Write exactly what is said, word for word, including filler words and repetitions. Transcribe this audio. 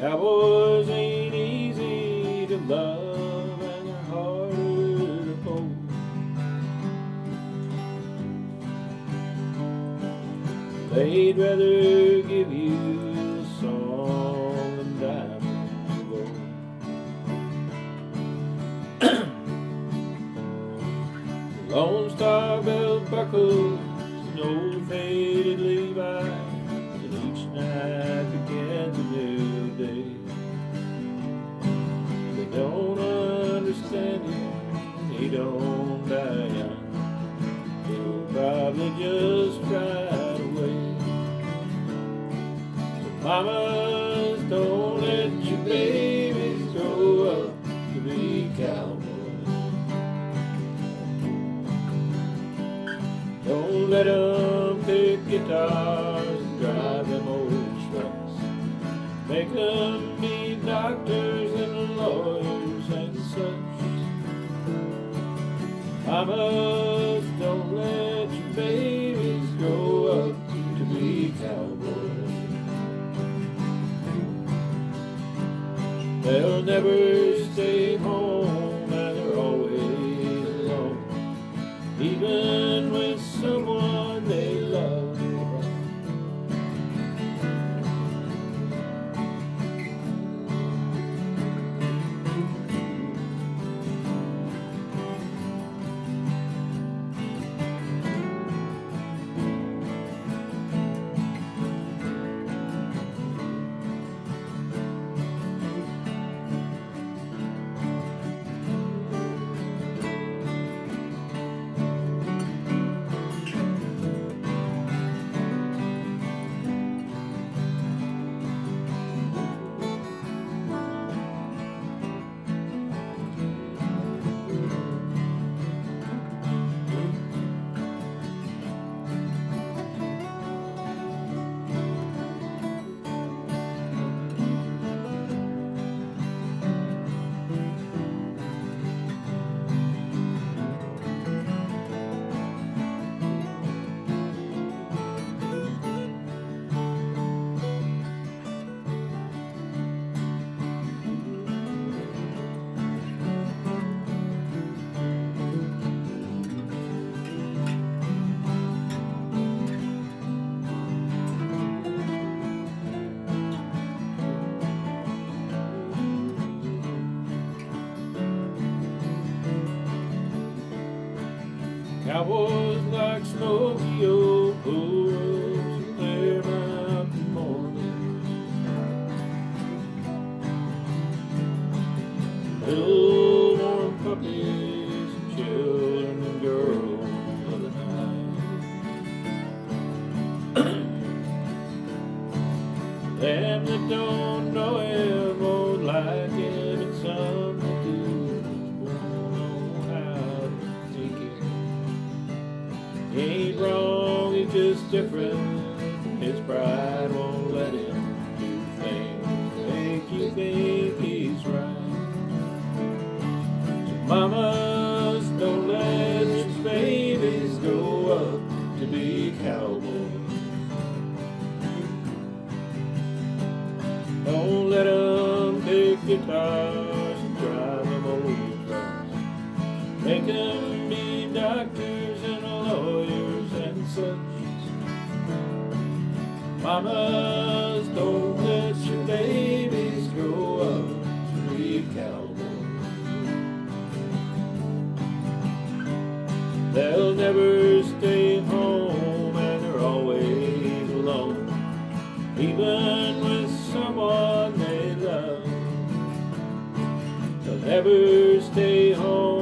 Cowboys ain't easy to love and they're harder to hold. They'd rather give you a song than diamonds and gold. Lone Star belt buckles and old faded Levi's, and each night begins a new day. They don't understand you, they don't die young. They'll probably just ride away. So mamas, don't let your babies grow up to be cowboys. Don't let them pick guitars and drive them old trucks. Make them be doctors and lawyers and such. Mamas, don't let your babies grow up to be cowboys. They'll never stay home and they're always alone, even with someone they love. Cowboys like smoky old pools and clear mountain mornings. Little warm puppies and children and girls of the night. Them that don't know him won't like him, and some that do won't know how to take it. He ain't wrong, he's just different. His pride won't let him do things that make you think he's right. So mamas, don't let your babies grow up to be cowboys. Don't let them pick guitars and drive them old trucks. Make them be doctors and lawyers and such. Mamas, don't let your babies grow up to be cowboys. They'll never stay home and they're always alone, even with someone they love. They'll never stay home